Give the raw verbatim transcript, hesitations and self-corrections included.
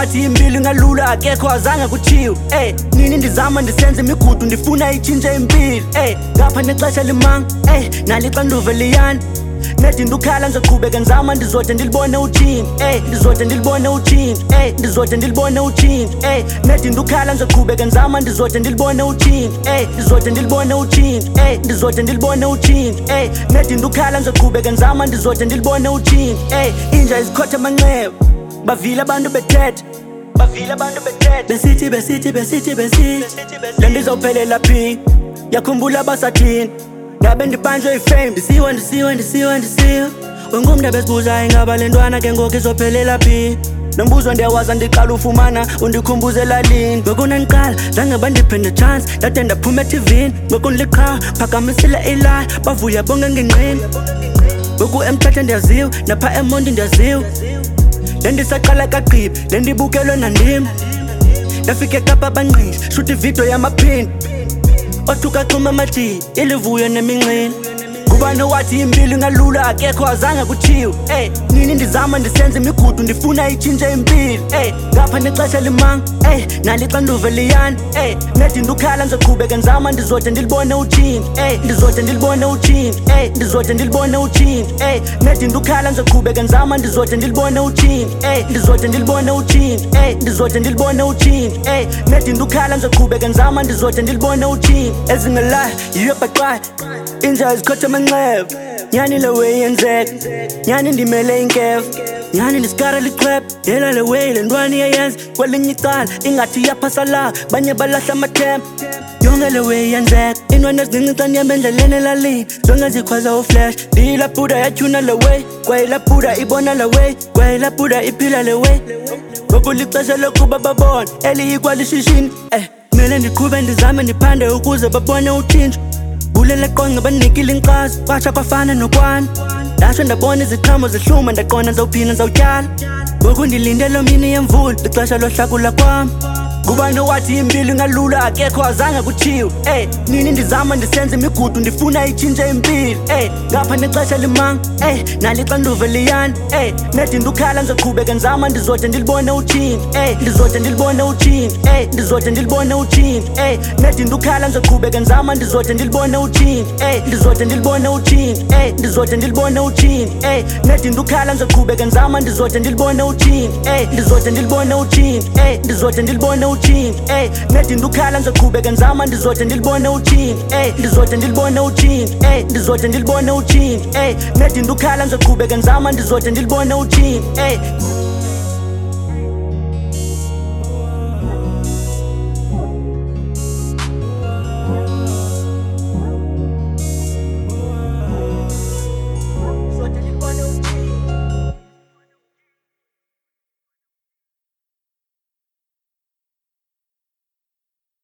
wathi impilo ingalula akekho azange kuthiwe ey nini ndizama ndisenze imigudu ndifuna itshintshe impilo ey ngapha nexesha limanga ey nalixanduva liyani nedi ndukhala ngizoqhubeka ngizama ndizode ndilibone utshintsho ey ndizode ndilibone utshintsho ey ndizode ndilibone utshintsho ey nedi ndukhala ngizoqhubeka ngizama ndizode ndilibone utshintsho ey ndizode ndilibone utshintsho ey ndizode ndilibone utshintsho ey nedi ndukhala ngizoqhubeka ngizama ndizode ndilibone utshintsho ey inja izikhotha amanxeba bavile abantu bethetha bavile abantu bethetha besithi besithi besithi besithi le nto izawuphelela phi yakhumbula basathini ngabe ndibanjwe ifame ndisiwe ndisiwe ndisiwe ndisiwe wengumntu besibuza ingaba le ntwana ke ngoku izophelela phi nombuzo ndiyawaza ndiqala ufumana undikhumbuzela lini ngokunandiqala zange bandiphe nechance ndade ndaphuma etivini ngokundiliqhawe phakamisile ilayi bavuya bonke ngenqini ngoku emthatha ndiyaziwe napha emondi ndiyaziwe le ndisaqala kagqibi le ndibukelwe nandim ndafika ekapa banqisi shuthi ividiyo yamaphini othuka xuma amaji ilivuyo neminxini ngubani owathi impilo ingalula akekho azange kuthiwe ey nini ndizama ndisenze imigudu ndifuna itshintshe impilo ey ngapha nexesha limanga ey nalixanduva liyani ey nedi ndukhala ngizoqhubeka ngizama ndizode ndilibone utshintsho ey ndizode ndilibone utshintsho ey ndizode ndilibone utshintsho ey nedi ndukhala ngizoqhubeka ngizama ndizode ndilibone utshintsho ey ndizode ndilibone utshintsho ey ndizode ndilibone utshintsho ey nedi ndukhala ngizoqhubeka ngizama ndizode ndilibone utshintsho ezingelayo yiyo baqayi inja izikhotha amanxeba nyani le way yenzeka nyani ndimele inkefu nyani ndisikara liqhweba yela le way le ntwana iyayenza kwelinye icala ingathi iyaphasa la banye balahla amathemba yonke le way yenzeka intwana ezincinci xa ndihamba endleleni elalini zonke zikhwaza uflash ndiyilaphuda yatyhuna le way kwayilaphuda ibona le way kwayilaphuda iphila le way ngoku lixesha lokuba babone eliyikwalishishini eh kumele ndiqhube ndizame ndiphande ukuze babone utshintsho bulela qonga banikile inkxaso basha kwafana nokwana ndasho ndabona iziqhamo zihluma ndaqonda ndizawuphinda ndizawutyala ngoku ndilinde lo mini yemvula lixesha lohlakula kwam ngubani owathi impilo ingalula akekho azange kuthiwe ey nini ndizama ndisenze imigudu ndifuna itshintshe impilo ey ngapha nexesha limanga ey nalixanduva liyani ey nedi ndukhala ngizoqhubeka ngizama ndizode ndilibone utshintsho ey ndizode ndilibone utshintsho ey ndizode ndilibone utshintsho ey nedi ndukhala ngizoqhubeka ngizama ndizode ndilibone utshintsho ey ndizode ndilibone utshintsho ey ndizode ndilibone utshintsho ey nedi ndukhala ngizoqhubeka ngizama ndizode ndilibone utshintsho ey ndizode ndilibone utshintsho ey ndizode ndilibone utshintsho ey nedi ndukhala ngizoqhubeka ngizama ndizode ndilibone utshintsho ey ndizode ndilibone utshintsho ey ndizode ndilibone utshintsho ey nedi ndukhala ngizoqhubeka ngizama ndizode ndilibone utshintsho ey